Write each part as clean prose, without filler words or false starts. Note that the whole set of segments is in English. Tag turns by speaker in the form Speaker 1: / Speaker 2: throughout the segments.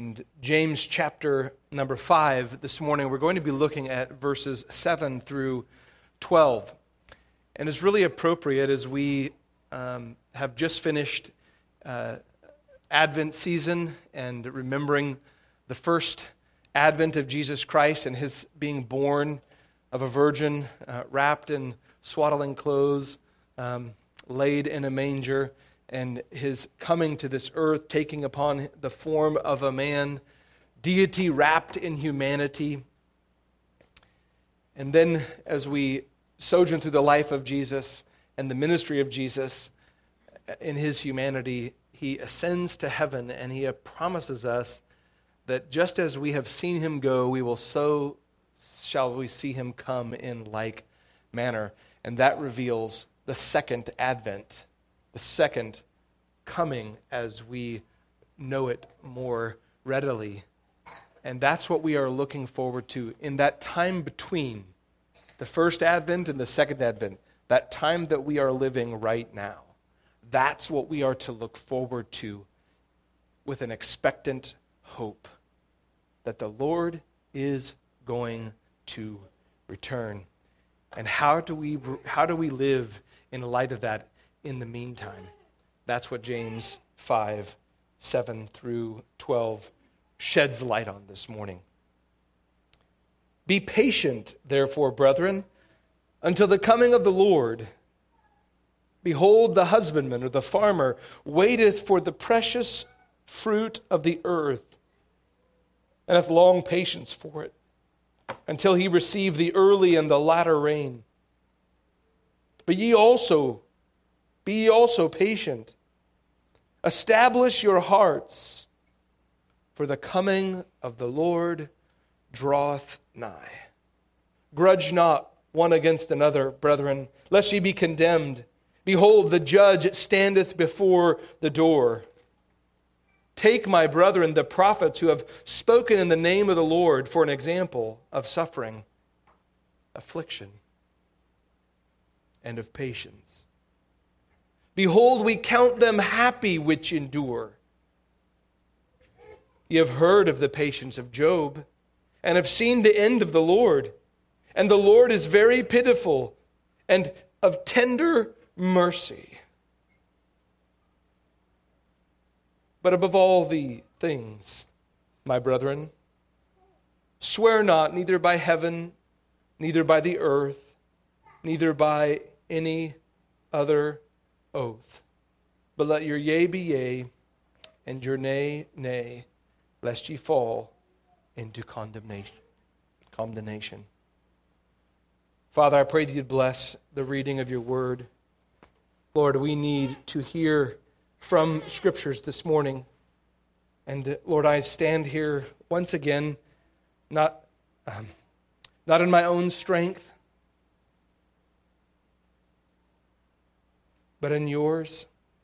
Speaker 1: And James chapter number 5, this morning we're going to be looking at verses 7 through 12. And it's really appropriate as we have just finished Advent season and remembering the first Advent of Jesus Christ and his being born of a virgin, wrapped in swaddling clothes, laid in a manger, and his coming to this earth, taking upon the form of a man, deity wrapped in humanity. And then as we sojourn through the life of Jesus and the ministry of Jesus in his humanity, he ascends to heaven and he promises us that just as we have seen him go, so shall we see him come in like manner. And that reveals the second advent, the second coming as we know it more readily. And that's what we are looking forward to in that time between the first advent and the second advent, that time that we are living right now. That's what we are to look forward to with an expectant hope that the Lord is going to return. And how do we live in light of that in the meantime? That's what James 5, 7 through 12 sheds light on this morning. Be patient, therefore, brethren, until the coming of the Lord. Behold, the husbandman or the farmer waiteth for the precious fruit of the earth, and hath long patience for it, until he receive the early and the latter rain. But be ye also patient. Establish your hearts, for the coming of the Lord draweth nigh. Grudge not one against another, brethren, lest ye be condemned. Behold, the judge standeth before the door. Take, my brethren, the prophets who have spoken in the name of the Lord for an example of suffering, affliction, and of patience. Behold, we count them happy which endure. Ye have heard of the patience of Job, and have seen the end of the Lord. And the Lord is very pitiful, and of tender mercy. But above all the things, my brethren, swear not, neither by heaven, neither by the earth, neither by any other oath. But let your yea be yea, and your nay, nay, lest ye fall into condemnation. Father, I pray that you'd bless the reading of your word. Lord, we need to hear from Scriptures this morning. And Lord, I stand here once again, not in my own strength, but in yours.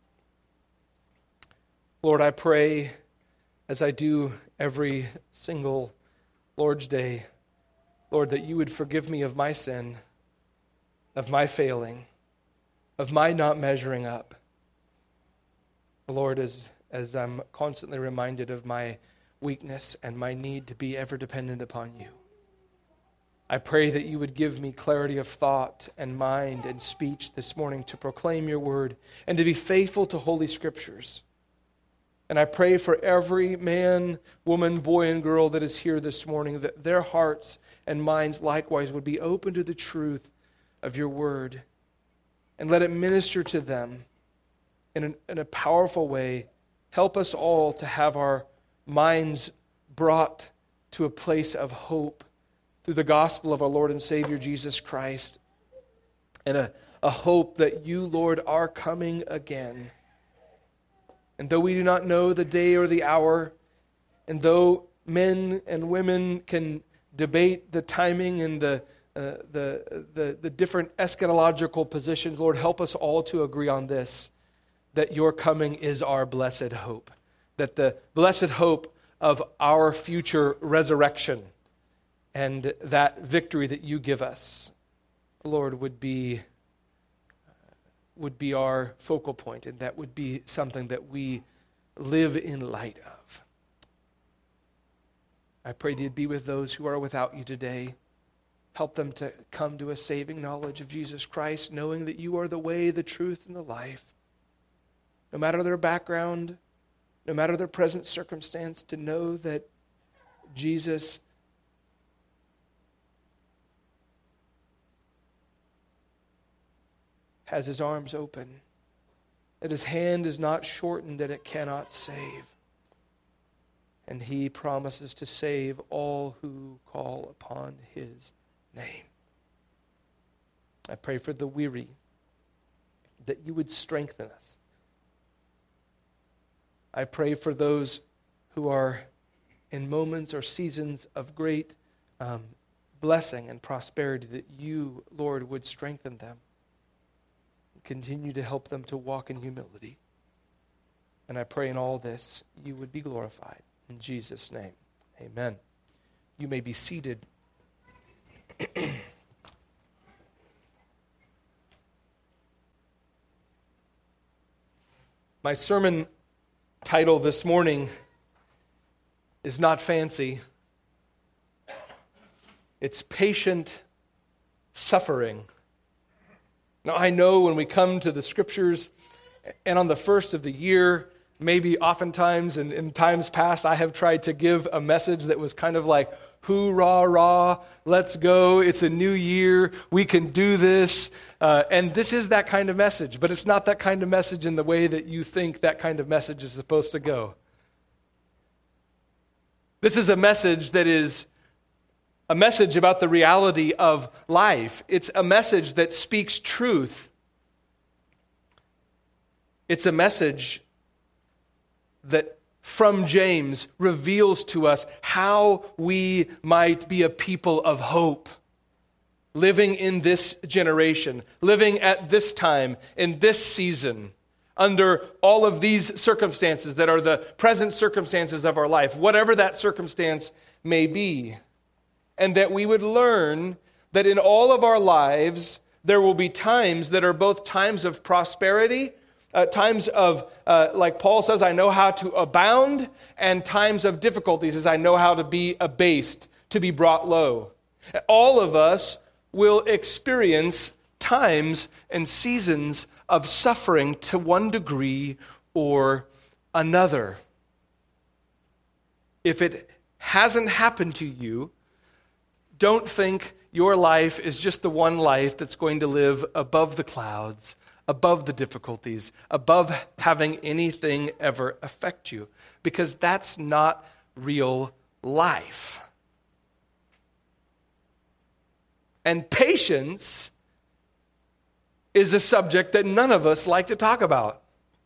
Speaker 1: Lord, I pray, as I do every single Lord's Day, Lord, that you would forgive me of my sin, of my failing, of my not measuring up. Lord, as I'm constantly reminded of my weakness and my need to be ever dependent upon you, I pray that you would give me clarity of thought and mind and speech this morning to proclaim your word and to be faithful to Holy Scriptures. And I pray for every man, woman, boy, and girl that is here this morning, that their hearts and minds likewise would be open to the truth of your word. And let it minister to them in a powerful way. Help us all to have our minds brought to a place of hope through the gospel of our Lord and Savior Jesus Christ. And a hope that you, Lord, are coming again. And though we do not know the day or the hour, and though men and women can debate the timing and the different eschatological positions, Lord, help us all to agree on this, that your coming is our blessed hope, that the blessed hope of our future resurrection and that victory that you give us, Lord, would be our focal point, and that would be something that we live in light of. I pray that you'd be with those who are without you today. Help them to come to a saving knowledge of Jesus Christ, knowing that you are the way, the truth, and the life. No matter their background, no matter their present circumstance, to know that Jesus has his arms open, that his hand is not shortened, that it cannot save. And he promises to save all who call upon his name. I pray for the weary, that you would strengthen us. I pray for those who are in moments or seasons of great blessing and prosperity, that you, Lord, would strengthen them. Continue to help them to walk in humility. And I pray in all this, you would be glorified. In Jesus' name, amen. You may be seated. My sermon title this morning is not fancy. It's Patient Suffering. Now, I know when we come to the Scriptures, and on the first of the year, maybe oftentimes in times past, I have tried to give a message that was kind of like, hoorah, rah, let's go, it's a new year, we can do this. And this is that kind of message, but it's not that kind of message in the way that you think that kind of message is supposed to go. This is a message that is a message about the reality of life. It's a message that speaks truth. It's a message that from James reveals to us how we might be a people of hope, living in this generation, living at this time, in this season, under all of these circumstances that are the present circumstances of our life, whatever that circumstance may be. And that we would learn that in all of our lives, there will be times that are both times of prosperity, times of, like Paul says, I know how to abound, and times of difficulties as I know how to be abased, to be brought low. All of us will experience times and seasons of suffering to one degree or another. If it hasn't happened to you, don't think your life is just the one life that's going to live above the clouds, above the difficulties, above having anything ever affect you, because that's not real life. And patience is a subject that none of us like to talk about.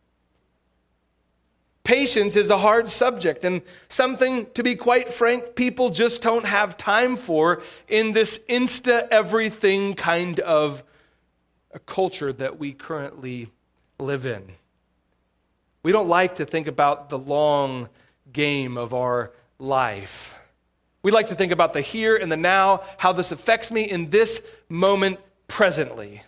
Speaker 1: Patience is a hard subject and something, to be quite frank, people just don't have time for in this insta-everything kind of a culture that we currently live in. We don't like to think about the long game of our life. We like to think about the here and the now, how this affects me in this moment presently.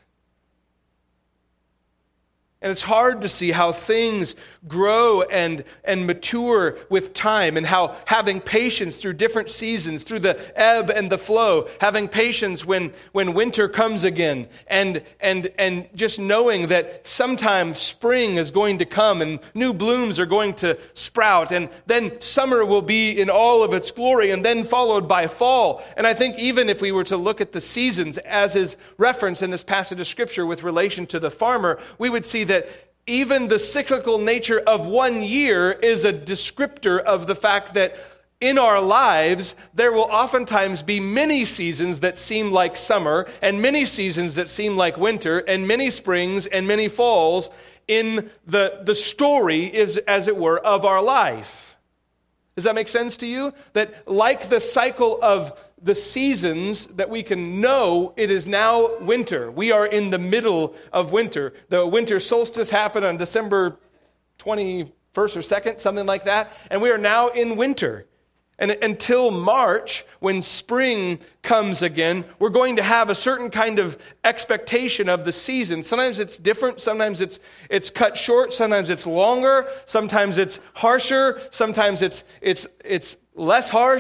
Speaker 1: And it's hard to see how things grow and mature with time, and how having patience through different seasons, through the ebb and the flow, having patience when winter comes again, and just knowing that sometime spring is going to come and new blooms are going to sprout, and then summer will be in all of its glory, and then followed by fall. And I think even if we were to look at the seasons as is referenced in this passage of Scripture with relation to the farmer, we would see that even the cyclical nature of 1 year is a descriptor of the fact that in our lives, there will oftentimes be many seasons that seem like summer, and many seasons that seem like winter, and many springs and many falls in the story, is, as it were, of our life. Does that make sense to you? That like the cycle of the seasons that we can know, it is now winter. We are in the middle of winter. The winter solstice happened on December 21st or 2nd, something like that. And we are now in winter. And until March, when spring comes again, we're going to have a certain kind of expectation of the season. Sometimes it's different. Sometimes it's cut short. Sometimes it's longer. Sometimes it's harsher. Sometimes it's less harsh.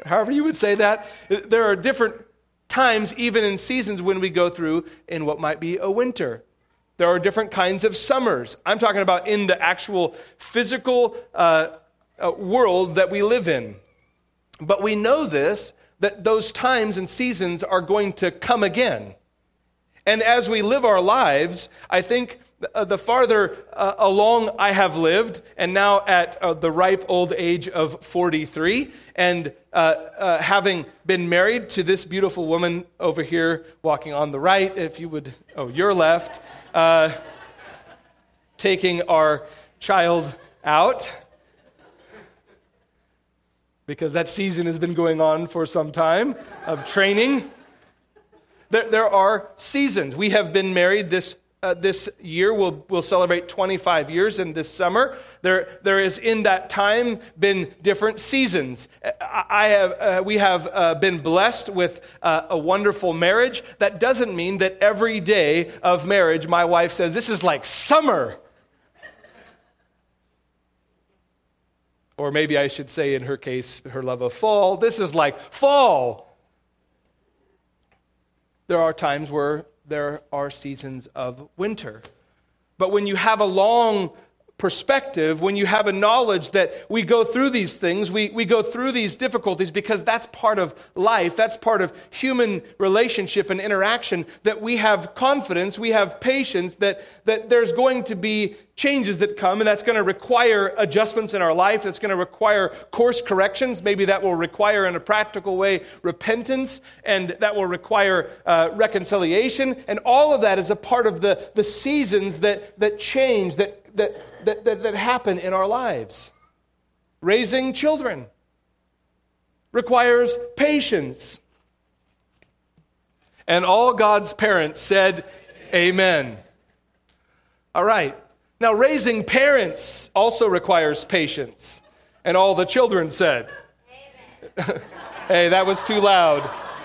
Speaker 1: however you would say that. There are different times, even in seasons, when we go through in what might be a winter. There are different kinds of summers. I'm talking about in the actual physical world that we live in. But we know this, that those times and seasons are going to come again. And as we live our lives, I think the farther along I have lived, and now at the ripe old age of 43, and having been married to this beautiful woman over here walking on the right, if you would, your left, taking our child out, because that season has been going on for some time of training. There are seasons. We have been married this year. We'll celebrate 25 years in this summer. There is in that time been different seasons. We have been blessed with a wonderful marriage. That doesn't mean that every day of marriage, my wife says, "This is like summer." Or maybe I should say, in her case, her love of fall, "This is like fall." There are times where there are seasons of winter. But when you have a long perspective, when you have a knowledge that we go through these things, we go through these difficulties because that's part of life, that's part of human relationship and interaction, that we have confidence, we have patience, that there's going to be changes that come, and that's going to require adjustments in our life, that's going to require course corrections. Maybe that will require, in a practical way, repentance, and that will require reconciliation, and all of that is a part of the seasons that change, that happen in our lives. Raising children requires patience. And all God's parents said, "Amen." All right. Now, raising parents also requires patience. And all the children said, "Amen." Hey, that was too loud.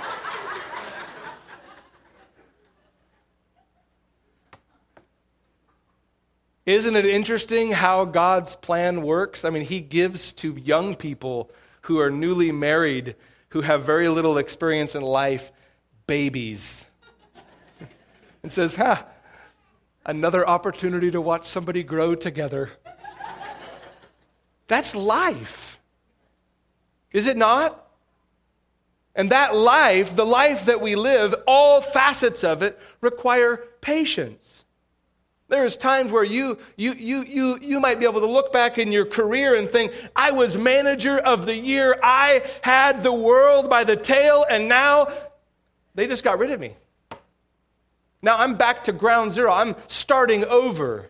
Speaker 1: Isn't it interesting how God's plan works? I mean, He gives to young people who are newly married, who have very little experience in life, babies. And says, another opportunity to watch somebody grow together. That's life. Is it not? And that life, the life that we live, all facets of it require patience. There's times where you might be able to look back in your career and think, "I was manager of the year. I had the world by the tail, and now they just got rid of me. Now I'm back to ground zero. I'm starting over."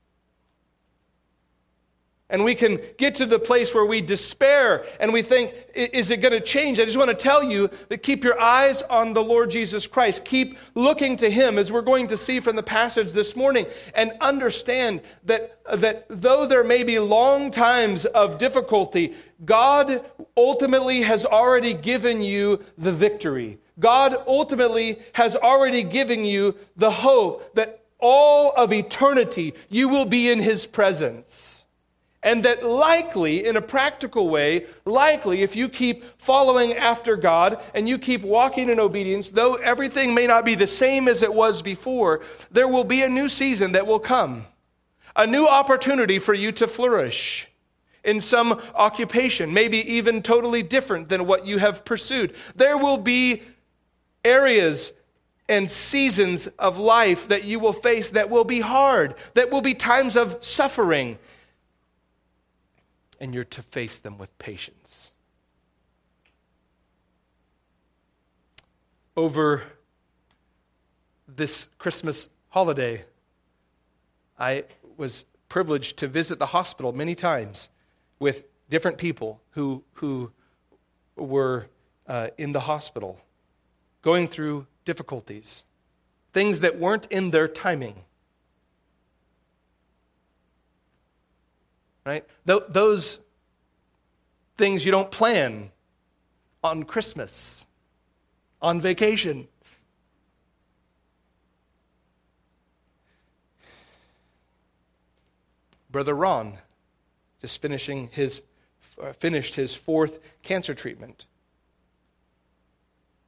Speaker 1: And we can get to the place where we despair and we think, is it going to change? I just want to tell you that keep your eyes on the Lord Jesus Christ. Keep looking to Him, as we're going to see from the passage this morning, and understand that though there may be long times of difficulty, God ultimately has already given you the victory. God ultimately has already given you the hope that all of eternity you will be in His presence. And that likely, in a practical way, if you keep following after God and you keep walking in obedience, though everything may not be the same as it was before, there will be a new season that will come. A new opportunity for you to flourish in some occupation, maybe even totally different than what you have pursued. There will be areas and seasons of life that you will face that will be hard, that will be times of suffering. And you're to face them with patience. Over this Christmas holiday, I was privileged to visit the hospital many times with different people who were in the hospital, going through difficulties, things that weren't in their timing. Right? Those things you don't plan on Christmas, on vacation. Brother Ron just finished his 4th cancer treatment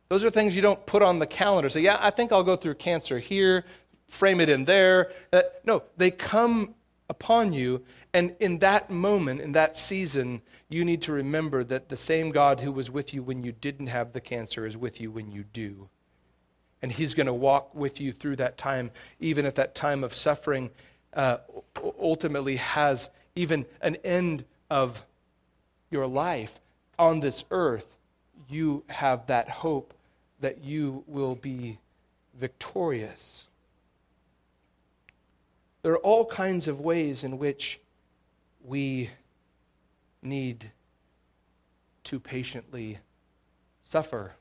Speaker 1: Those are things you don't put on the calendar. Say, yeah, I think I'll go through cancer here, frame it in there. No, they come upon you, and in that moment, in that season, you need to remember that the same God who was with you when you didn't have the cancer is with you when you do. And he's going to walk with you through that time, even if that time of suffering ultimately has even an end of your life on this earth. You have that hope that you will be victorious. There are all kinds of ways in which we need to patiently suffer.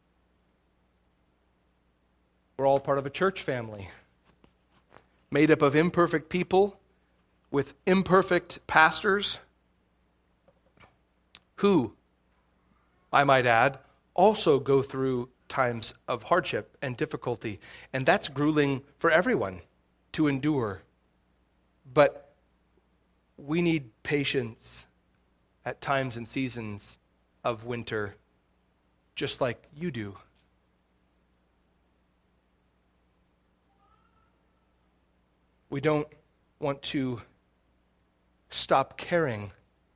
Speaker 1: We're all part of a church family, made up of imperfect people with imperfect pastors who, I might add, also go through times of hardship and difficulty. And that's grueling for everyone to endure. But we need patience at times and seasons of winter, just like you do. We don't want to stop caring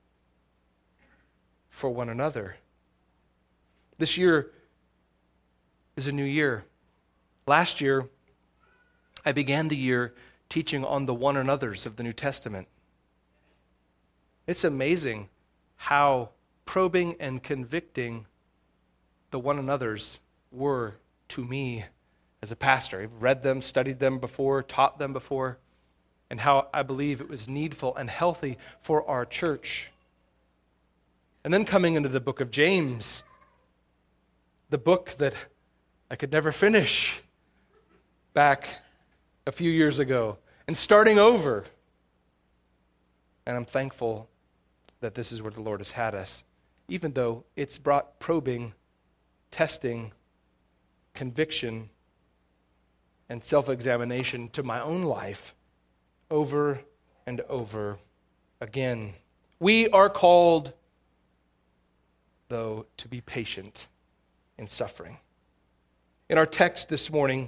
Speaker 1: for one another. This year is a new year. Last year, I began the year teaching on the one another's of the New Testament. It's amazing how probing and convicting the one another's were to me as a pastor. I've read them, studied them before, taught them before, and how I believe it was needful and healthy for our church. And then coming into the book of James, the book that I could never finish back a few years ago, and starting over. And I'm thankful that this is where the Lord has had us, even though it's brought probing, testing, conviction, and self-examination to my own life over and over again. We are called, though, to be patient in suffering. In our text this morning,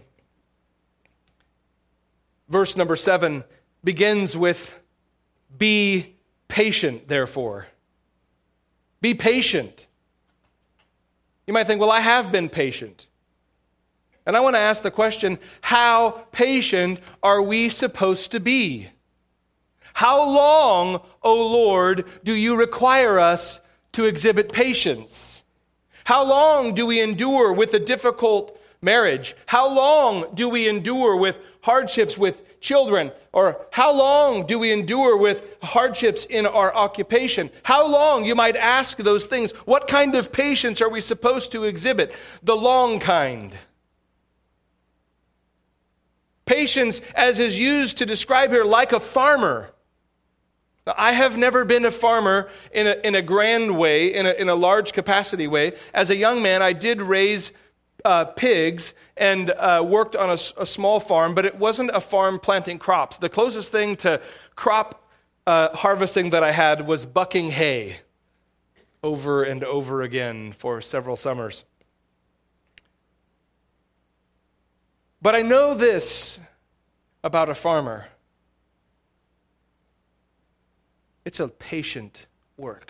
Speaker 1: verse number 7 begins with, "Be patient, therefore." Be patient. You might think, well, I have been patient. And I want to ask the question, how patient are we supposed to be? How long, O Lord, do you require us to exhibit patience? How long do we endure with a difficult marriage? How long do we endure with hardships with children? Or how long do we endure with hardships in our occupation? How long, you might ask those things. What kind of patience are we supposed to exhibit? The long kind. Patience, as is used to describe here, like a farmer. Now, I have never been a farmer in a grand way, in a large capacity way. As a young man, I did raise pigs and worked on a small farm, but it wasn't a farm planting crops. The closest thing to crop harvesting that I had was bucking hay over and over again for several summers. But I know this about a farmer. It's a patient work.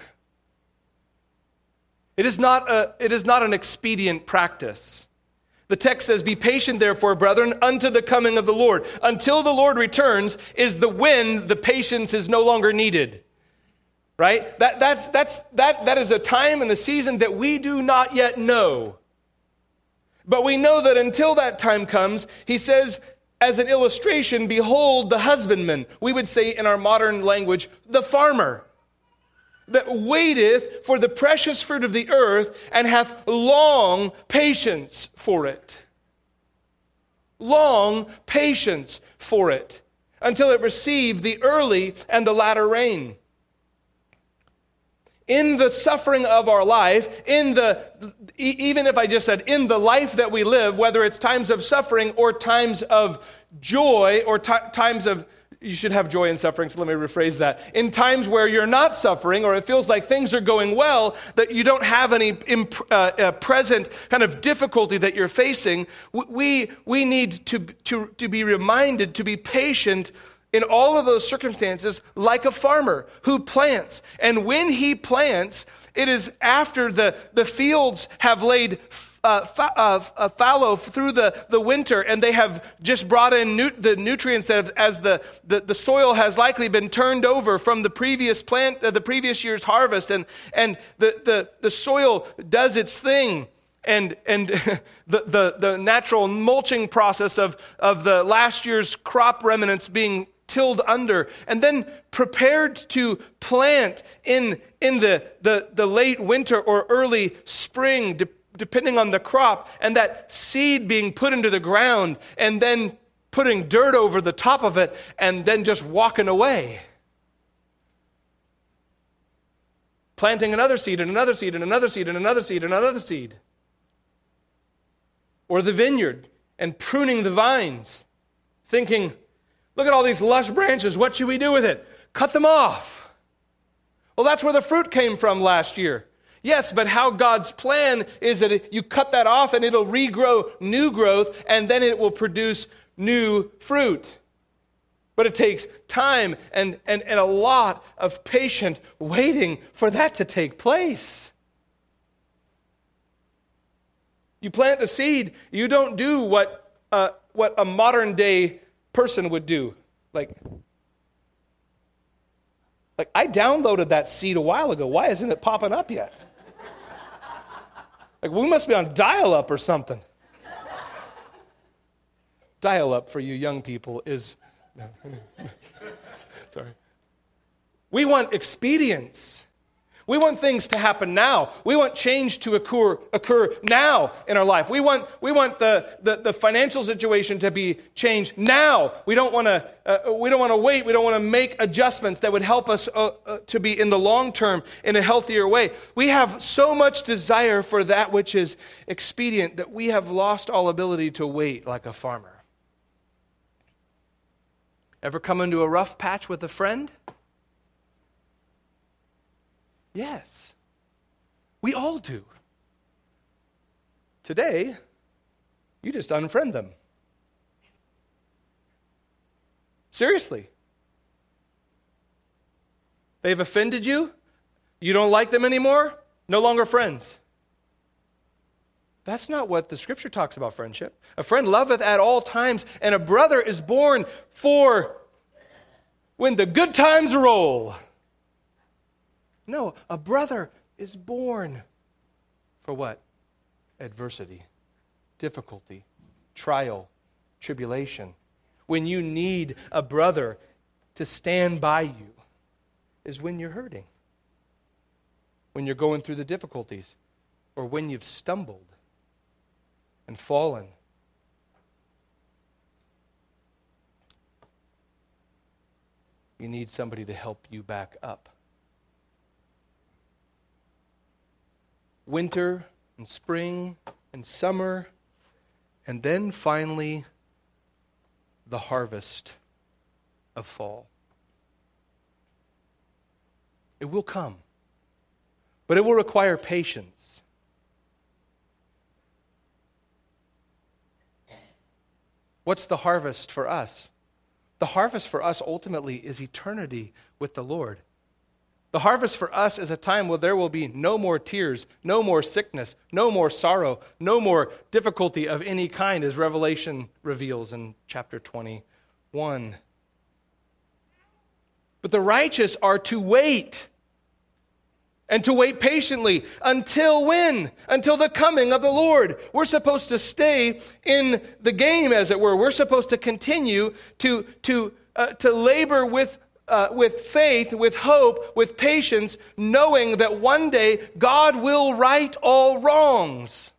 Speaker 1: It is not an expedient practice. The text says, "Be patient, therefore, brethren, unto the coming of the Lord." Until the Lord returns is the when the patience is no longer needed. Right? That is a time and a season that we do not yet know. But we know that until that time comes, he says, as an illustration, behold the husbandman. We would say in our modern language, the farmer, that waiteth for the precious fruit of the earth and hath long patience for it. Long patience for it, until it receive the early and the latter rain. In the suffering of our life, even if I just said in the life that we live, whether it's times of suffering or times of joy or times of you should have joy in suffering, so let me rephrase that. In times where you're not suffering, or it feels like things are going well, that you don't have any present kind of difficulty that you're facing, we need to be reminded to be patient in all of those circumstances, like a farmer who plants. And when he plants, it is after the fields have laid fallow through the winter, and they have just brought in the nutrients that as the soil has likely been turned over from the previous the previous year's harvest, and the soil does its thing. And the natural mulching process of the last year's crop remnants being tilled under, and then prepared to plant in the late winter or early spring, depending on the crop, and that seed being put into the ground, and then putting dirt over the top of it, and then just walking away. Planting another seed, and another seed, and another seed, and another seed, and another seed. Or the vineyard, and pruning the vines, thinking, look at all these lush branches. What should we do with it? Cut them off. Well, that's where the fruit came from last year. Yes, but how God's plan is that you cut that off and it'll regrow new growth, and then it will produce new fruit. But it takes time and a lot of patient waiting for that to take place. You plant a seed, you don't do what a modern day person would do. Like I downloaded that seed a while ago. Why isn't it popping up yet? Like we must be on dial-up or something. Dial-up for you young people is... Sorry. We want expedience. We want things to happen now. We want change to occur now in our life. We want the financial situation to be changed now. We don't want to wait. We don't want to make adjustments that would help us to be in the long term in a healthier way. We have so much desire for that which is expedient that we have lost all ability to wait like a farmer. Ever come into a rough patch with a friend? Yes, we all do. Today, you just unfriend them. Seriously. They've offended you? You don't like them anymore? No longer friends. That's not what the Scripture talks about friendship. A friend loveth at all times, and a brother is born for when the good times roll. No, a brother is born for what? Adversity, difficulty, trial, tribulation. When you need a brother to stand by you is when you're hurting, when you're going through the difficulties, or when you've stumbled and fallen. You need somebody to help you back up. Winter and spring and summer, and then finally the harvest of fall. It will come, but it will require patience. What's the harvest for us? The harvest for us ultimately is eternity with the Lord. The harvest for us is a time where there will be no more tears, no more sickness, no more sorrow, no more difficulty of any kind, as Revelation reveals in chapter 21. But the righteous are to wait, and to wait patiently. Until when? Until the coming of the Lord. We're supposed to stay in the game, as it were. We're supposed to continue to labor with faith, with hope, with patience, knowing that one day God will right all wrongs.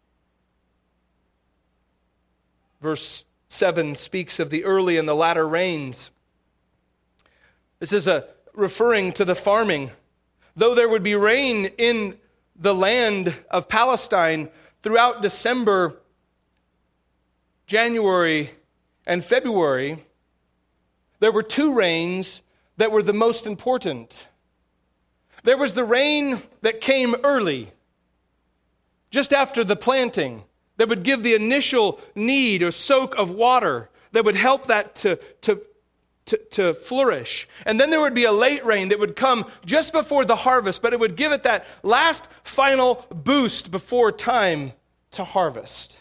Speaker 1: Verse 7 speaks of the early and the latter rains. This is referring to the farming. Though there would be rain in the land of Palestine throughout December, January, and February, there were two rains that were the most important. There was the rain that came early, just after the planting, that would give the initial need or soak of water that would help that to flourish. And then there would be a late rain that would come just before the harvest, but it would give it that last final boost before time to harvest.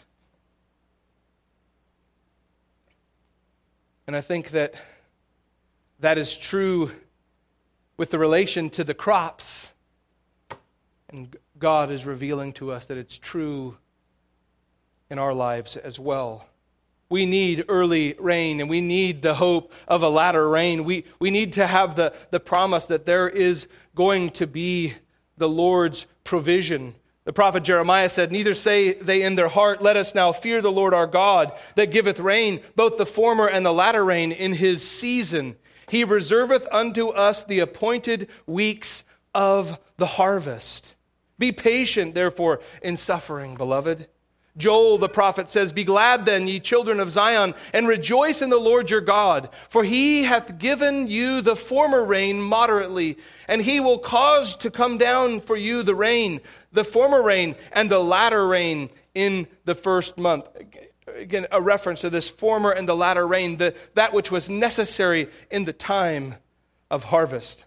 Speaker 1: And I think that is true with the relation to the crops. And God is revealing to us that it's true in our lives as well. We need early rain, and we need the hope of a latter rain. We need to have the promise that there is going to be the Lord's provision. The prophet Jeremiah said, "Neither say they in their heart, 'Let us now fear the Lord our God, that giveth rain, both the former and the latter rain in his season. He reserveth unto us the appointed weeks of the harvest.'" Be patient, therefore, in suffering, beloved. Joel the prophet says, "Be glad then, ye children of Zion, and rejoice in the Lord your God. For he hath given you the former rain moderately, and he will cause to come down for you the rain, the former rain, and the latter rain in the first month." Again, a reference to this former and the latter rain, that which was necessary in the time of harvest.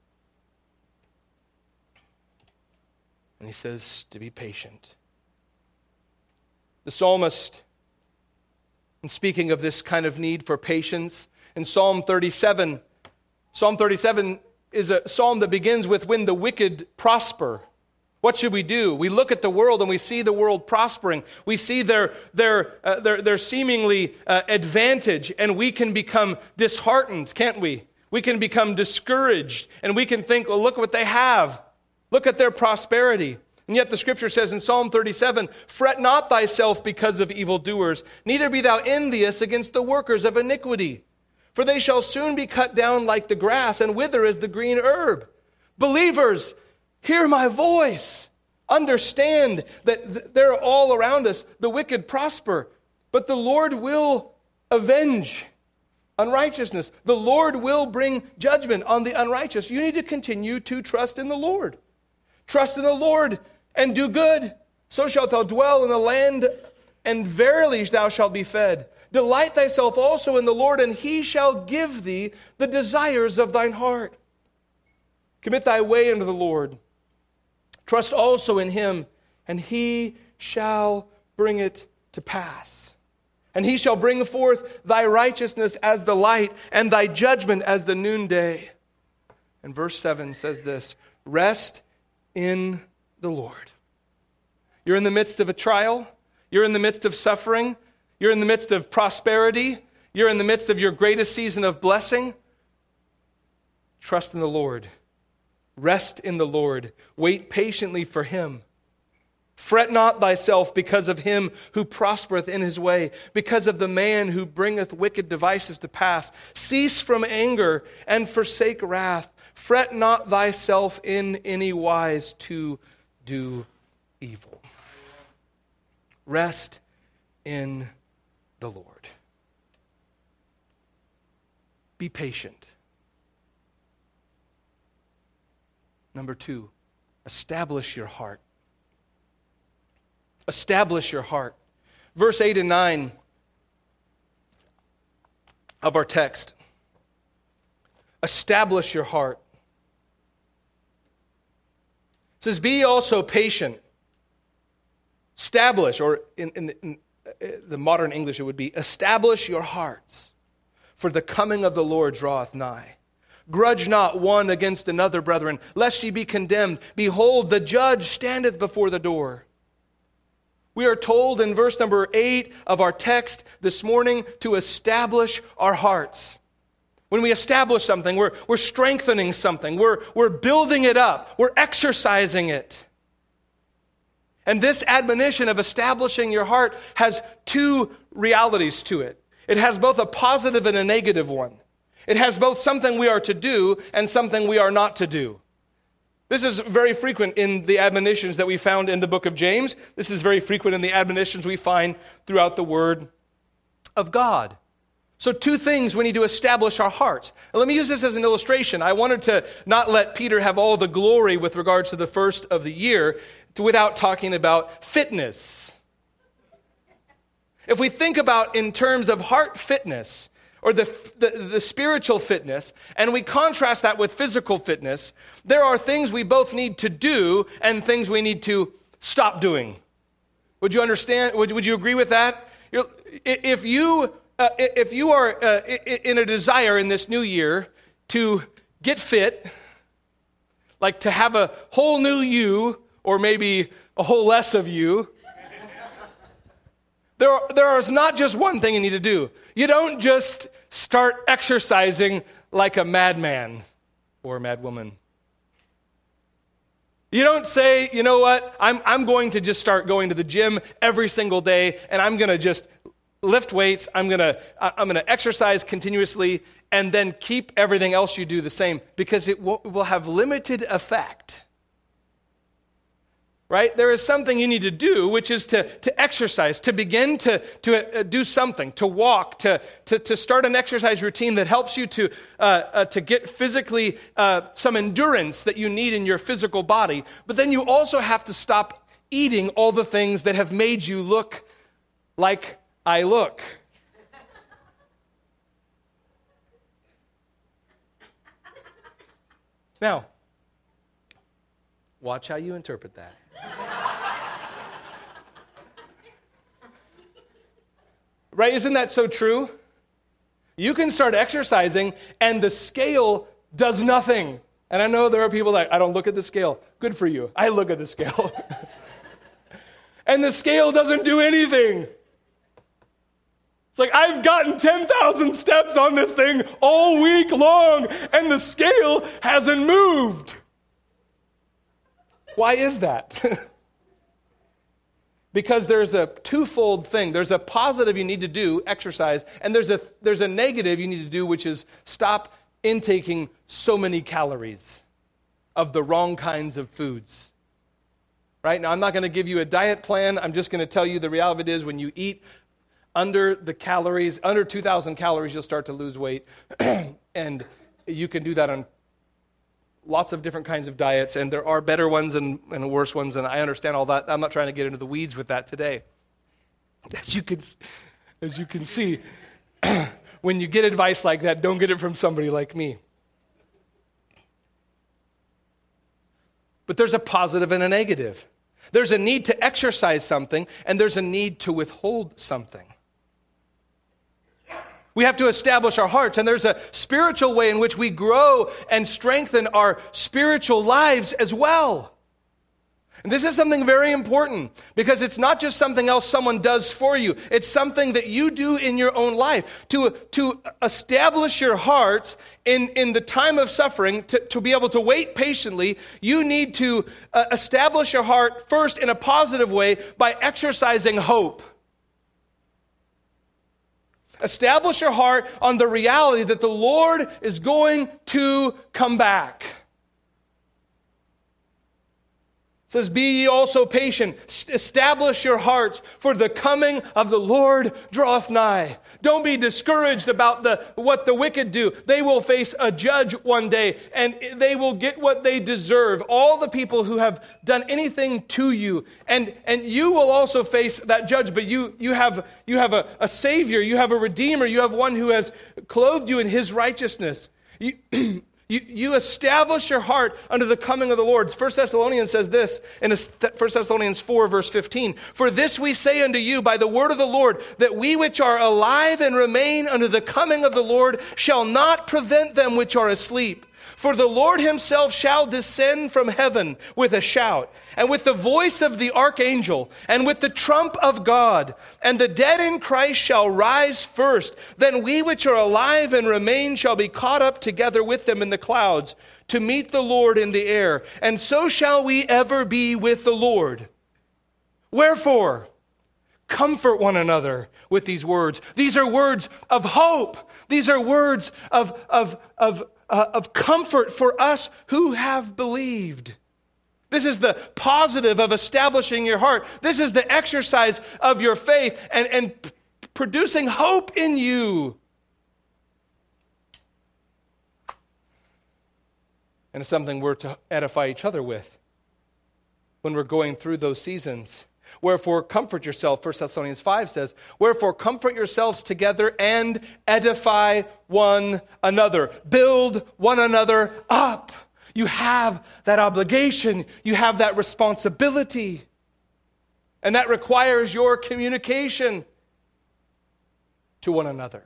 Speaker 1: And he says to be patient. The psalmist, in speaking of this kind of need for patience, in Psalm 37 is a psalm that begins with, "When the wicked prosper." What should we do? We look at the world and we see the world prospering. We see their seemingly advantage, and we can become disheartened, can't we? We can become discouraged, and we can think, "Well, look what they have. Look at their prosperity." And yet the scripture says in Psalm 37, "Fret not thyself because of evildoers, neither be thou envious against the workers of iniquity. For they shall soon be cut down like the grass, and wither as the green herb." Believers, hear my voice. Understand that they're all around us. The wicked prosper, but the Lord will avenge unrighteousness. The Lord will bring judgment on the unrighteous. You need to continue to trust in the Lord. Trust in the Lord and do good. So shalt thou dwell in the land, and verily thou shalt be fed. Delight thyself also in the Lord, and he shall give thee the desires of thine heart. Commit thy way unto the Lord. Trust also in him, and he shall bring it to pass. And he shall bring forth thy righteousness as the light, and thy judgment as the noonday. And verse 7 says this, "Rest in the Lord." You're in the midst of a trial. You're in the midst of suffering. You're in the midst of prosperity. You're in the midst of your greatest season of blessing. Trust in the Lord. Rest in the Lord. Wait patiently for him. Fret not thyself because of him who prospereth in his way, because of the man who bringeth wicked devices to pass. Cease from anger and forsake wrath. Fret not thyself in any wise to do evil. Rest in the Lord. Be patient. Number 2, establish your heart. Establish your heart. Verse 8 and 9 of our text. Establish your heart. It says, "Be also patient." Establish, or in the modern English it would be, "Establish your hearts, for the coming of the Lord draweth nigh. Grudge not one against another, brethren, lest ye be condemned. Behold, the judge standeth before the door." We are told in verse number 8 of our text this morning to establish our hearts. When we establish something, we're strengthening something. We're building it up. We're exercising it. And this admonition of establishing your heart has two realities to it. It has both a positive and a negative one. It has both something we are to do and something we are not to do. This is very frequent in the admonitions that we found in the book of James. This is very frequent in the admonitions we find throughout the Word of God. So two things we need to establish our hearts. And let me use this as an illustration. I wanted to not let Peter have all the glory with regards to the first of the year without talking about fitness. If we think about in terms of heart fitness, or the spiritual fitness, and we contrast that with physical fitness, there are things we both need to do and things we need to stop doing. Would you understand? Would you agree with that? If you are in a desire in this new year to get fit, like to have a whole new you, or maybe a whole less of you, there is not just one thing you need to do. You don't just start exercising like a madman or a madwoman. You don't say, you know what, I'm going to just start going to the gym every single day, and I'm going to just lift weights, I'm going to exercise continuously, and then keep everything else you do the same, because it will have limited effect. Right? There is something you need to do, which is to exercise, to begin to do something, to walk, to start an exercise routine that helps you to get physically some endurance that you need in your physical body. But then you also have to stop eating all the things that have made you look like I look. Now, watch how you interpret that. Right? Isn't that so true? You can start exercising and the scale does nothing. And I know there are people that, I don't look at the scale. Good for you. I look at the scale. And the scale doesn't do anything. It's like, I've gotten 10,000 steps on this thing all week long, and the scale hasn't moved. Why is that? Because there's a twofold thing. There's a positive you need to do, exercise, and there's a negative you need to do, which is stop intaking so many calories of the wrong kinds of foods. Right? Now, I'm not going to give you a diet plan. I'm just going to tell you the reality of it is when you eat under the calories, under 2,000 calories, you'll start to lose weight. And you can do that on lots of different kinds of diets, and there are better ones and worse ones, and I understand all that. I'm not trying to get into the weeds with that today. As you can see, when you get advice like that, don't get it from somebody like me. But there's a positive and a negative. There's a need to exercise something, and there's a need to withhold something. We have to establish our hearts, and there's a spiritual way in which we grow and strengthen our spiritual lives as well. And this is something very important, because it's not just something else someone does for you. It's something that you do in your own life. To establish your heart in the time of suffering, to be able to wait patiently, you need to establish your heart first in a positive way by exercising hope. Establish your heart on the reality that the Lord is going to come back. It says, be ye also patient. Establish your hearts, for the coming of the Lord draweth nigh. Don't be discouraged about what the wicked do. They will face a judge one day, and they will get what they deserve. All the people who have done anything to you, and you will also face that judge. But you have a Savior, you have a Redeemer, you have one who has clothed you in His righteousness. You establish your heart under the coming of the Lord. 1 Thessalonians says this in 1 Thessalonians 4, verse 15. For this we say unto you by the word of the Lord, that we which are alive and remain unto the coming of the Lord shall not prevent them which are asleep. For the Lord himself shall descend from heaven with a shout, and with the voice of the archangel, and with the trump of God. And the dead in Christ shall rise first. Then we which are alive and remain shall be caught up together with them in the clouds, to meet the Lord in the air. And so shall we ever be with the Lord. Wherefore, comfort one another with these words. These are words of hope. These are words of comfort for us who have believed. This is the positive of establishing your heart. This is the exercise of your faith and producing hope in you. And it's something we're to edify each other with when we're going through those seasons. Wherefore, comfort yourself, 1 Thessalonians 5 says, wherefore, comfort yourselves together and edify one another. Build one another up. You have that obligation. You have that responsibility. And that requires your communication to one another.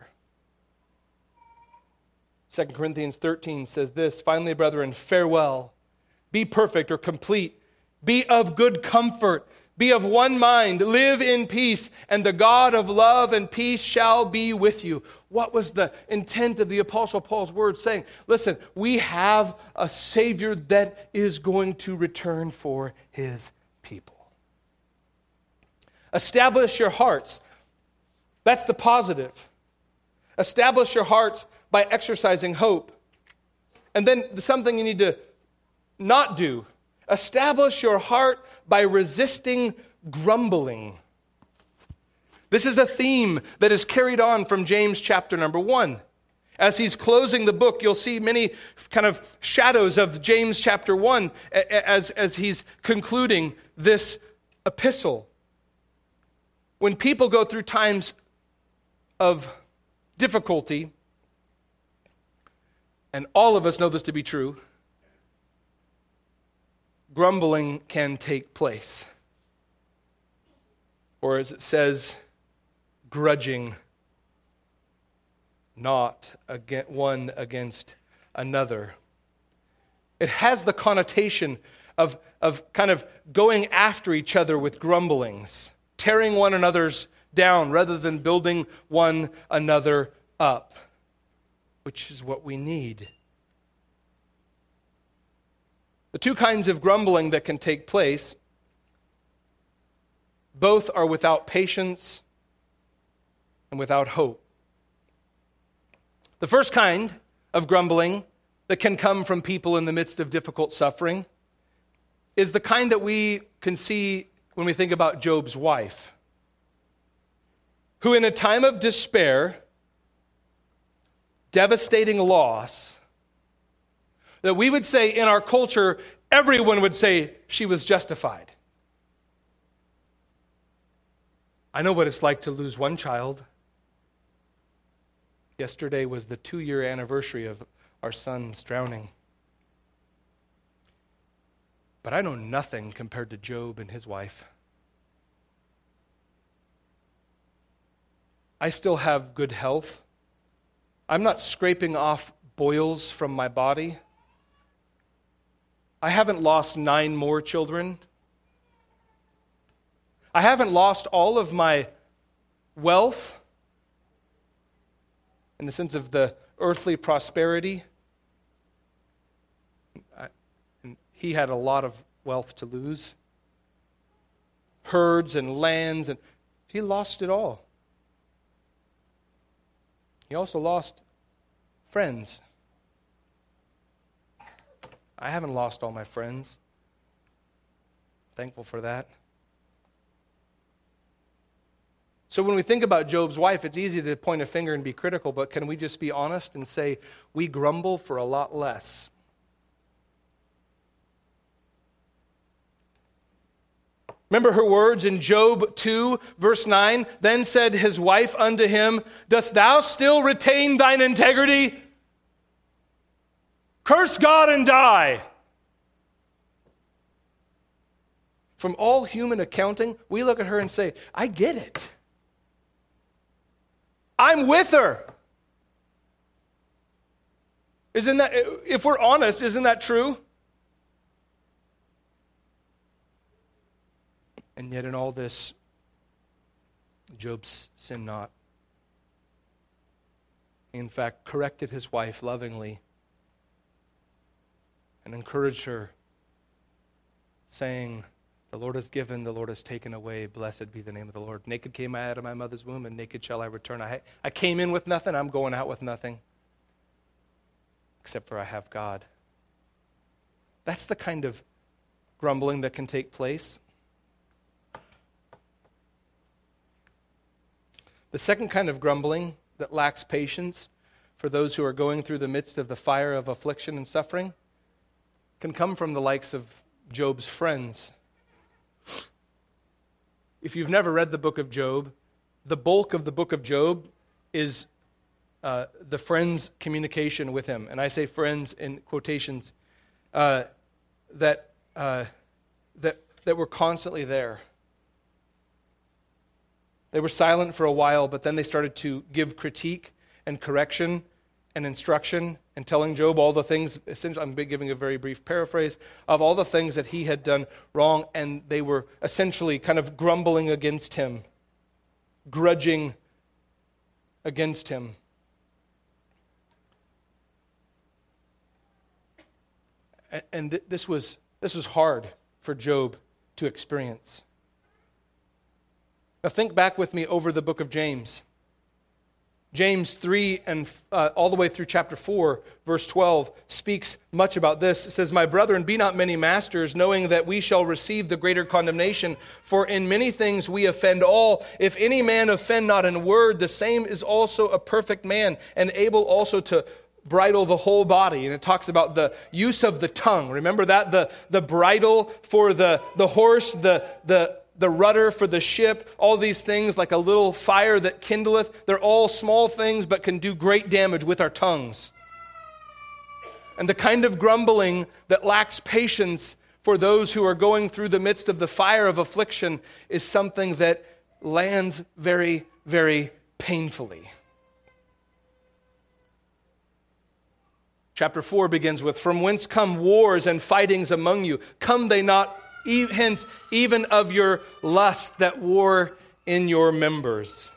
Speaker 1: 2 Corinthians 13 says this, finally, brethren, farewell. Be perfect or complete. Be of good comfort. Be of one mind. Live in peace. And the God of love and peace shall be with you. What was the intent of the Apostle Paul's words saying? Listen, we have a Savior that is going to return for his people. Establish your hearts. That's the positive. Establish your hearts by exercising hope. And then something you need to not do. Establish your heart by resisting grumbling. This is a theme that is carried on from James chapter number 1. As he's closing the book, you'll see many kind of shadows of James chapter 1 as he's concluding this epistle. When people go through times of difficulty, and all of us know this to be true, grumbling can take place. Or as it says, grudging, not one against another. It has the connotation of kind of going after each other with grumblings, tearing one another's down rather than building one another up, which is what we need. The two kinds of grumbling that can take place, both are without patience and without hope. The first kind of grumbling that can come from people in the midst of difficult suffering is the kind that we can see when we think about Job's wife, who in a time of despair, devastating loss, that we would say in our culture, everyone would say she was justified. I know what it's like to lose one child. Yesterday was the 2-year anniversary of our son's drowning. But I know nothing compared to Job and his wife. I still have good health. I'm not scraping off boils from my body. I haven't lost 9 more children. I haven't lost all of my wealth in the sense of the earthly prosperity. He had a lot of wealth to lose. Herds and lands, and he lost it all. He also lost friends. I haven't lost all my friends. Thankful for that. So when we think about Job's wife, it's easy to point a finger and be critical, but can we just be honest and say we grumble for a lot less? Remember her words in Job 2, verse 9? Then said his wife unto him, dost thou still retain thine integrity? Curse God and die. From all human accounting, we look at her and say, I get it. I'm with her. Isn't that, if we're honest, isn't that true? And yet in all this, Job sinned not. He, in fact, corrected his wife lovingly and encouraged her, saying, the Lord has given, the Lord has taken away. Blessed be the name of the Lord. Naked came I out of my mother's womb, and naked shall I return. I came in with nothing, I'm going out with nothing. Except for I have God. That's the kind of grumbling that can take place. The second kind of grumbling that lacks patience for those who are going through the midst of the fire of affliction and suffering can come from the likes of Job's friends. If you've never read the book of Job, the bulk of the book of Job is the friends' communication with him. And I say friends in quotations, that were constantly there. They were silent for a while, but then they started to give critique and correction and instruction and telling Job all the things. Essentially, I'm giving a very brief paraphrase of all the things that he had done wrong, and they were essentially kind of grumbling against him, grudging against him. And this was hard for Job to experience. Now think back with me over the book of James. James 3 and all the way through chapter 4, verse 12, speaks much about this. It says, "My brethren, be not many masters, knowing that we shall receive the greater condemnation. For in many things we offend all. If any man offend not in word, the same is also a perfect man, and able also to bridle the whole body." And it talks about the use of the tongue. Remember that? The bridle for the horse, the rudder for the ship, all these things like a little fire that kindleth. They're all small things but can do great damage with our tongues. And the kind of grumbling that lacks patience for those who are going through the midst of the fire of affliction is something that lands very, very painfully. Chapter 4 begins with, "From whence come wars and fightings among you? Come they not hence even of your lust that war in your members?"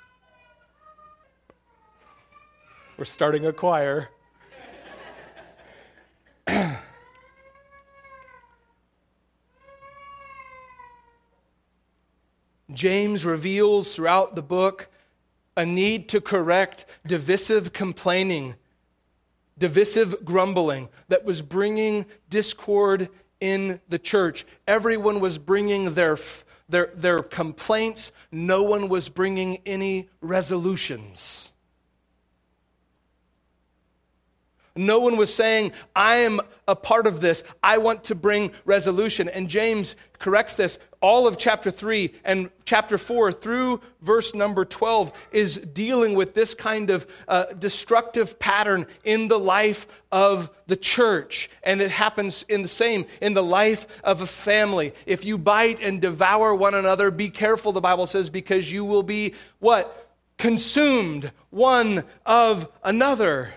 Speaker 1: We're starting a choir. James reveals throughout the book a need to correct divisive complaining, divisive grumbling that was bringing discord in the church. Everyone was bringing their complaints. No one was bringing any resolutions. No one was saying, "I am a part of this. I want to bring resolution." And James corrects this. All of chapter 3 and chapter 4 through verse number 12 is dealing with this kind of destructive pattern in the life of the church. And it happens in the life of a family. If you bite and devour one another, be careful, the Bible says, because you will be what? Consumed one of another.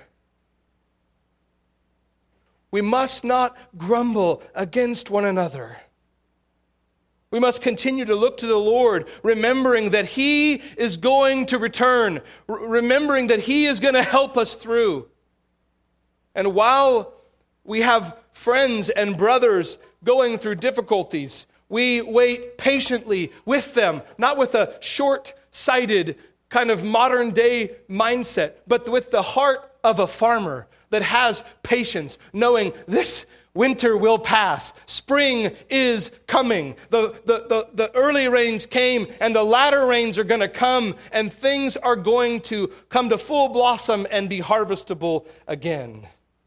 Speaker 1: We must not grumble against one another. We must continue to look to the Lord, remembering that He is going to return, remembering that He is going to help us through. And while we have friends and brothers going through difficulties, we wait patiently with them, not with a short-sighted kind of modern-day mindset, but with the heart of a farmer that has patience, knowing this winter will pass. Spring is coming. The early rains came, and the latter rains are going to come, and things are going to come to full blossom and be harvestable again.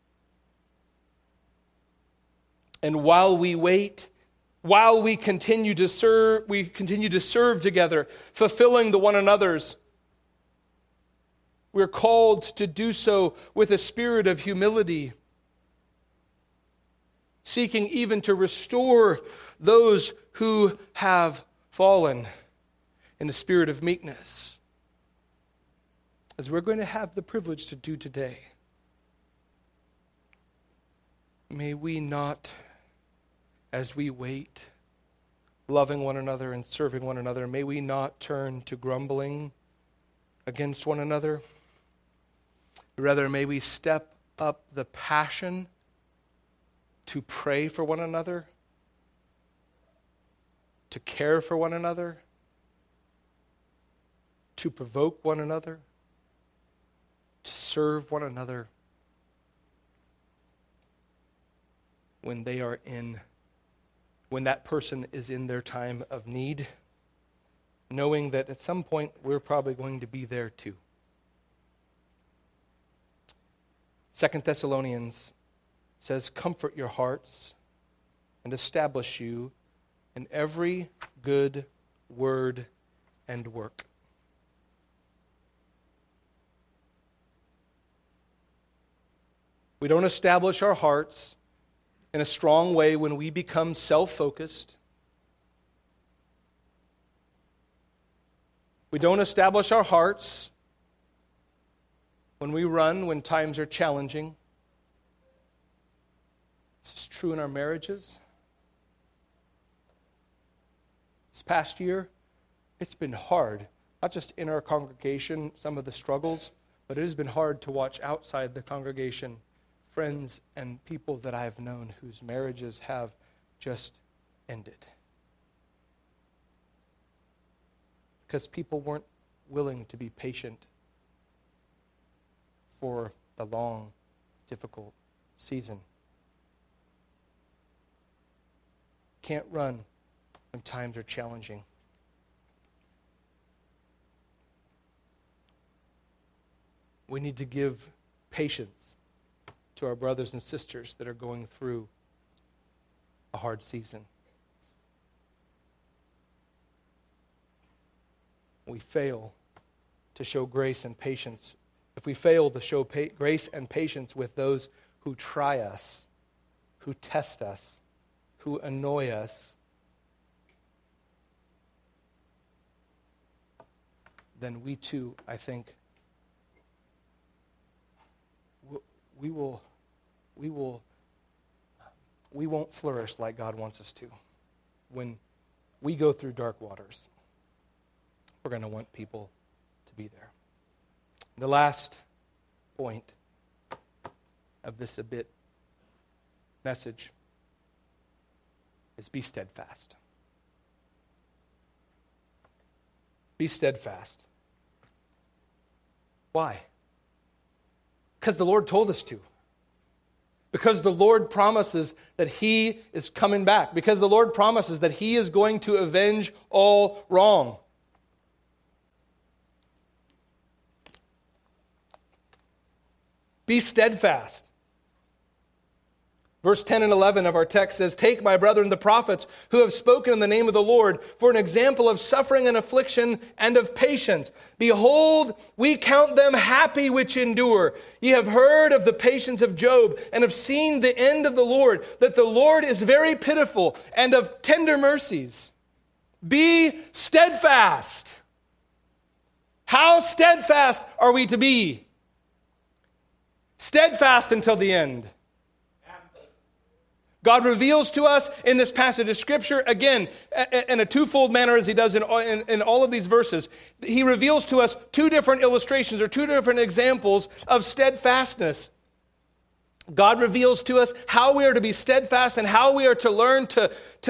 Speaker 1: And while we wait, while we continue to serve together, fulfilling the one another's, we're called to do so with a spirit of humility, seeking even to restore those who have fallen in a spirit of meekness, as we're going to have the privilege to do today. May we not, as we wait, loving one another and serving one another, may we not turn to grumbling against one another. Rather, may we step up the passion to pray for one another, to care for one another, to provoke one another, to serve one another when that person is in their time of need, knowing that at some point we're probably going to be there too. 2 Thessalonians says, comfort your hearts and establish you in every good word and work. We don't establish our hearts in a strong way when we become self-focused. We don't establish our hearts when we run when times are challenging. This is true in our marriages. This past year, it's been hard, not just in our congregation, some of the struggles, but it has been hard to watch outside the congregation friends and people that I have known whose marriages have just ended. Because people weren't willing to be patient for the long, difficult season. Can't run when times are challenging. We need to give patience to our brothers and sisters that are going through a hard season. We fail to show grace and patience. If we fail to show grace and patience with those who try us, who test us, who annoy us, then we too, I think, we won't flourish like God wants us to. When we go through dark waters, we're going to want people to be there. The last point of this a bit message is be steadfast. Be steadfast. Why? Because the Lord told us to. Because the Lord promises that He is coming back. Because the Lord promises that He is going to avenge all wrong. Be steadfast. Verse 10 and 11 of our text says, "Take, my brethren, the prophets who have spoken in the name of the Lord for an example of suffering and affliction and of patience. Behold, we count them happy which endure. Ye have heard of the patience of Job and have seen the end of the Lord, that the Lord is very pitiful and of tender mercies. Be steadfast." How steadfast are we to be? Steadfast until the end. God reveals to us in this passage of Scripture, again, in a twofold manner as He does in all of these verses. He reveals to us two different illustrations or two different examples of steadfastness. God reveals to us how we are to be steadfast and how we are to learn to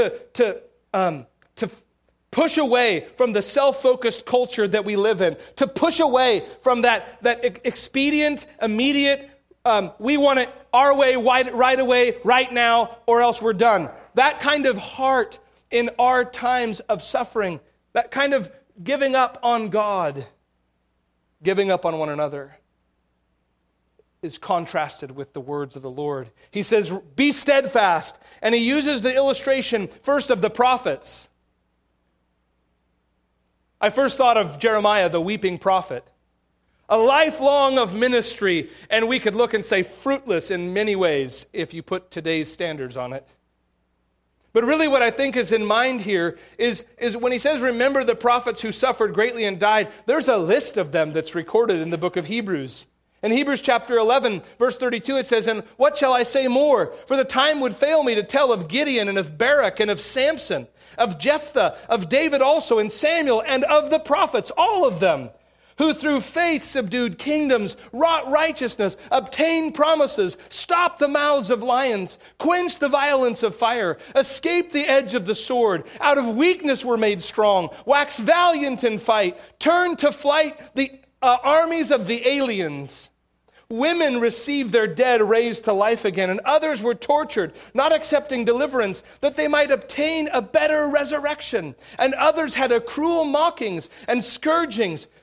Speaker 1: push away from the self-focused culture that we live in, to push away from that expedient, immediate, we want it our way, right away, right now, or else we're done. That kind of heart in our times of suffering, that kind of giving up on God, giving up on one another, is contrasted with the words of the Lord. He says, be steadfast. And He uses the illustration first of the prophets. I first thought of Jeremiah, the weeping prophet. A lifelong of ministry, and we could look and say fruitless in many ways if you put today's standards on it. But really what I think is in mind here is when he says, remember the prophets who suffered greatly and died, there's a list of them that's recorded in the book of Hebrews. In Hebrews chapter 11, verse 32, it says, "And what shall I say more? For the time would fail me to tell of Gideon and of Barak and of Samson, of Jephthah, of David also, and Samuel, and of the prophets, all of them, who through faith subdued kingdoms, wrought righteousness, obtained promises, stopped the mouths of lions, quenched the violence of fire, escaped the edge of the sword, out of weakness were made strong, waxed valiant in fight, turned to flight the armies of the aliens. Women received their dead raised to life again, and others were tortured, not accepting deliverance, that they might obtain a better resurrection. And others had a cruel mockings and scourgings,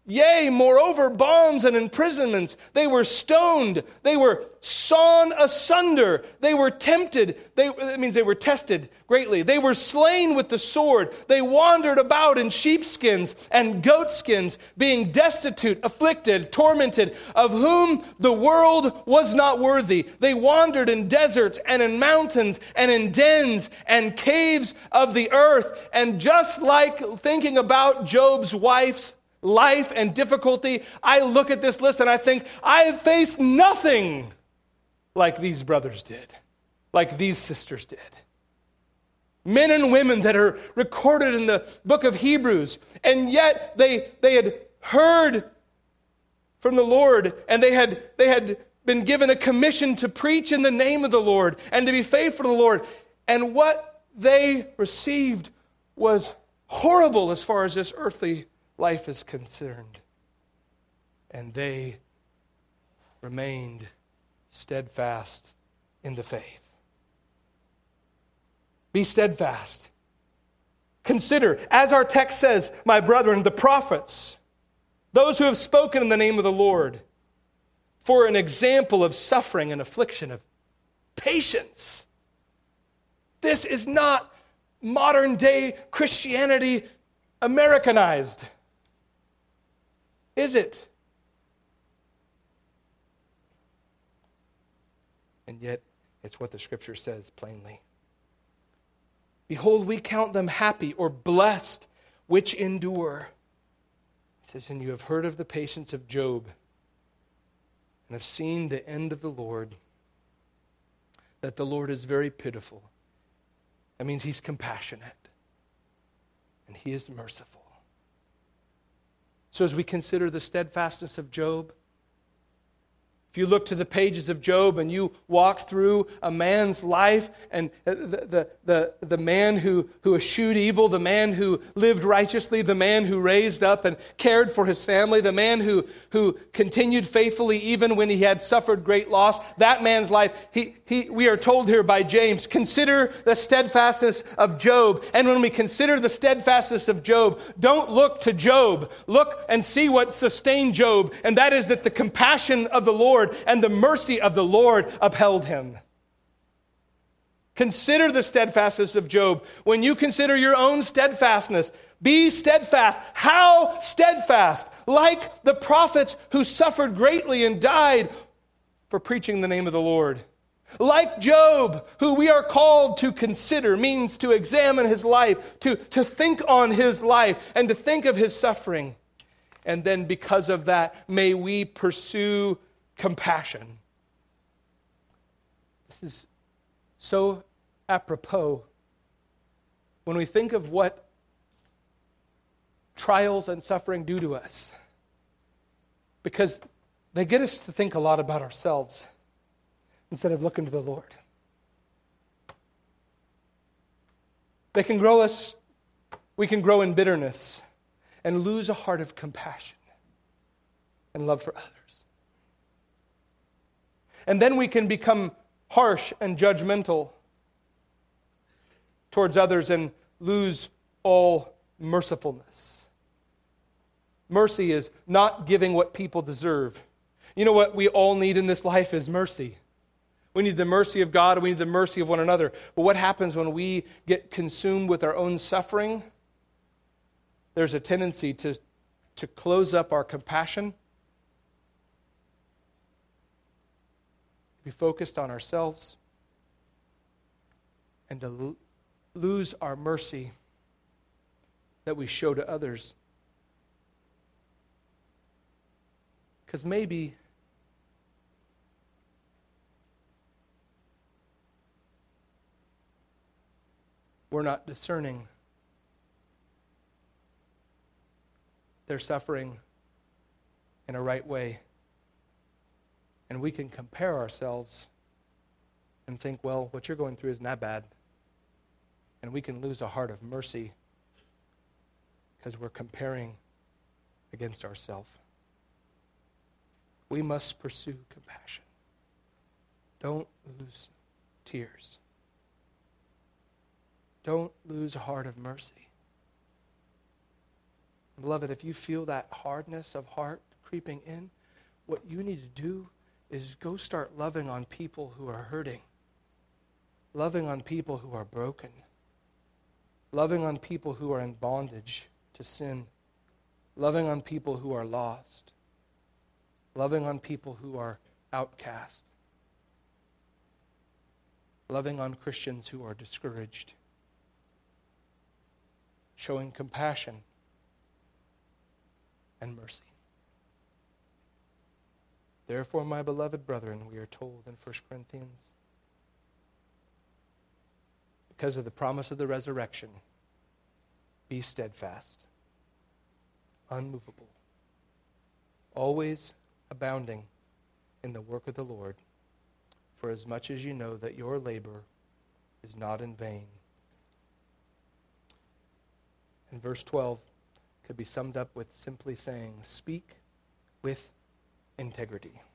Speaker 1: Yea, moreover, bonds and imprisonments. They were stoned. They were sawn asunder. They were tempted. That means they were tested greatly. They were slain with the sword. They wandered about in sheepskins and goatskins, being destitute, afflicted, tormented, of whom the world was not worthy. They wandered in deserts and in mountains and in dens and caves of the earth. And just like thinking about Job's wife's life and difficulty, I look at this list and I think, I have faced nothing like these brothers did, like these sisters did. Men and women that are recorded in the book of Hebrews, and yet they had heard from the Lord, and they had been given a commission to preach in the name of the Lord and to be faithful to the Lord. And what they received was horrible as far as this earthly life is concerned. And they remained steadfast in the faith. Be steadfast. Consider, as our text says, my brethren, the prophets, those who have spoken in the name of the Lord, for an example of suffering and affliction, of patience. This is not modern day Christianity Americanized, is it? And yet, it's what the Scripture says plainly. Behold, we count them happy or blessed which endure. It says, and you have heard of the patience of Job and have seen the end of the Lord, that the Lord is very pitiful. That means He's compassionate and He is merciful. So as we consider the steadfastness of Job, if you look to the pages of Job and you walk through a man's life, and the man who eschewed evil, the man who lived righteously, the man who raised up and cared for his family, the man who continued faithfully even when he had suffered great loss, that man's life, we are told here by James, consider the steadfastness of Job. And when we consider the steadfastness of Job, don't look to Job. Look and see what sustained Job, and that is that the compassion of the Lord and the mercy of the Lord upheld him. Consider the steadfastness of Job. When you consider your own steadfastness, be steadfast. How steadfast? Like the prophets who suffered greatly and died for preaching the name of the Lord. Like Job, who we are called to consider, means to examine his life, to think on his life, and to think of his suffering. And then because of that, may we pursue compassion. This is so apropos when we think of what trials and suffering do to us, because they get us to think a lot about ourselves instead of looking to the Lord. They can grow us, we can grow in bitterness and lose a heart of compassion and love for others. And then we can become harsh and judgmental towards others and lose all mercifulness. Mercy is not giving what people deserve. You know what we all need in this life is mercy. We need the mercy of God, and we need the mercy of one another. But what happens when we get consumed with our own suffering? There's a tendency to close up our compassion, be focused on ourselves, and to lose our mercy that we show to others. Because maybe we're not discerning their suffering in a right way. And we can compare ourselves and think, well, what you're going through isn't that bad. And we can lose a heart of mercy because we're comparing against ourselves. We must pursue compassion. Don't lose tears. Don't lose a heart of mercy. Beloved, if you feel that hardness of heart creeping in, what you need to do is go start loving on people who are hurting, loving on people who are broken, loving on people who are in bondage to sin, loving on people who are lost, loving on people who are outcast, loving on Christians who are discouraged, showing compassion and mercy. Therefore, my beloved brethren, we are told in 1 Corinthians, because of the promise of the resurrection, be steadfast, unmovable, always abounding in the work of the Lord, for as much as you know that your labor is not in vain. And verse 12 could be summed up with simply saying, speak with integrity.